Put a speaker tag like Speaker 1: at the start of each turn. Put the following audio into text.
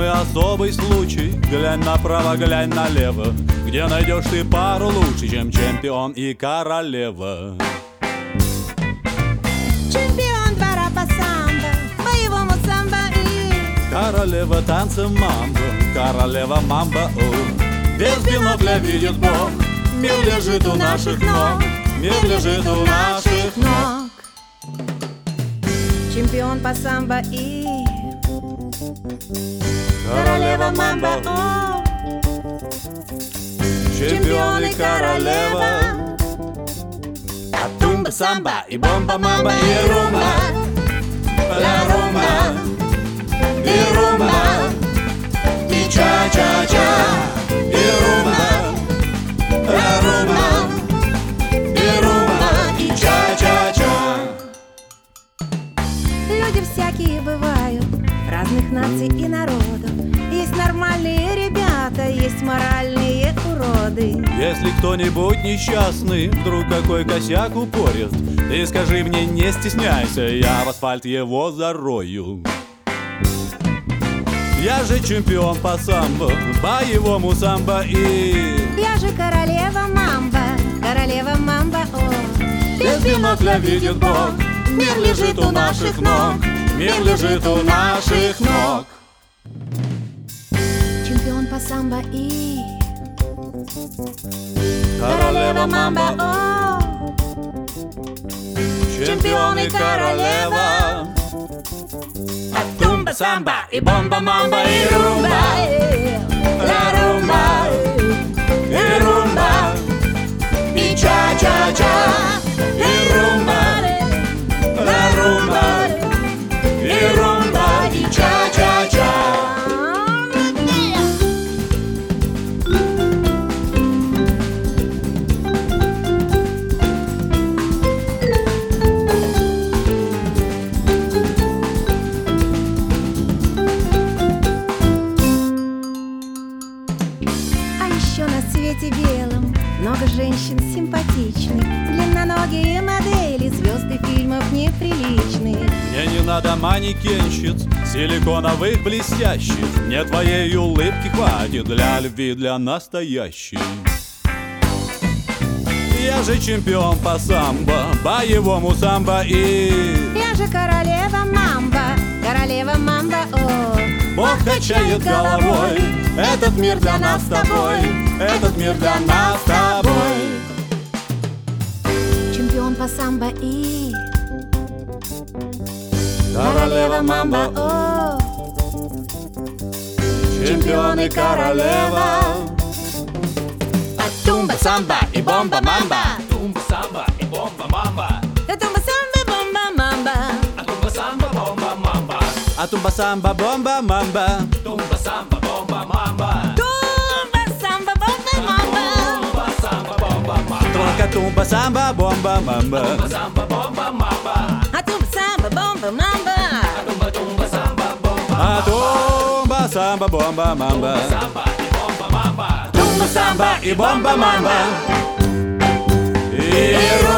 Speaker 1: самый особый случай. Глянь направо, глянь налево, где найдешь ты пару лучше, чем чемпион и королева.
Speaker 2: Чемпион двора по самбо, боевому самбо и
Speaker 1: королева танца мамба, королева мамба, о. Без бинокля видит Бог, мир лежит у наших ног, мир лежит у наших ног.
Speaker 2: Чемпион по самбо и королева мамба, о.
Speaker 1: Чемпион и королева, а тумба самба и бомба мамба и румба, ля румба, и румба, и ча-ча-ча, и румба, ля румба, и румба, и ча-ча-ча.
Speaker 2: Люди всякие бывают, разных наций и народов. Есть нормальные ребята, есть моральные уроды.
Speaker 1: Если кто-нибудь несчастный вдруг какой косяк упорит, ты скажи мне, не стесняйся, я в асфальт его зарою. Я же чемпион по самбо, боевому самбо и
Speaker 2: Я же королева мамба, о.
Speaker 1: без бинокля видит Бог, мир лежит у наших ног, мир лежит у наших ног.
Speaker 2: Чемпион по самбо и
Speaker 1: Королева мамба,
Speaker 2: о.
Speaker 1: чемпион и королева, а тумба самба и бомба мамба и румба, ля румба, и румба, и ча-ча-ча, и румба, ля румба, и румба, и ча-ча-ча.
Speaker 2: А еще на свете белом много женщин симпатичных, длинноногие модели, звезды фильмов неприличных.
Speaker 1: Мне не надо манекенщиц, силиконовых блестящих, мне твоей улыбки хватит для любви, для настоящей. Я же чемпион по самбо, боевому самбо и
Speaker 2: Я же королева мамба, о.
Speaker 1: Бог качает головой, этот мир для нас с тобой, этот мир для нас с тобой.
Speaker 2: Чемпион по самбо и
Speaker 1: Королева мамба,
Speaker 2: о.
Speaker 1: чемпион и королева, а тумба самба и бомба мамба, тумба самба и бомба мамба,
Speaker 2: Тумба самба бомба мамба,
Speaker 1: а тумба самба бомба мамба, а тумба самба бомба мамба, тумба самба бомба мамба,
Speaker 2: тумба самба бомба мамба,
Speaker 1: тумба самба бомба мамба, только тумба самба бомба мамба, тумба самба бомба мамба,
Speaker 2: а тумба самба бомба мамба,
Speaker 1: тумба самба бомба, а тумба самба бомба мамба, самба и бомба мамба, тумба самба и бомба мамба, и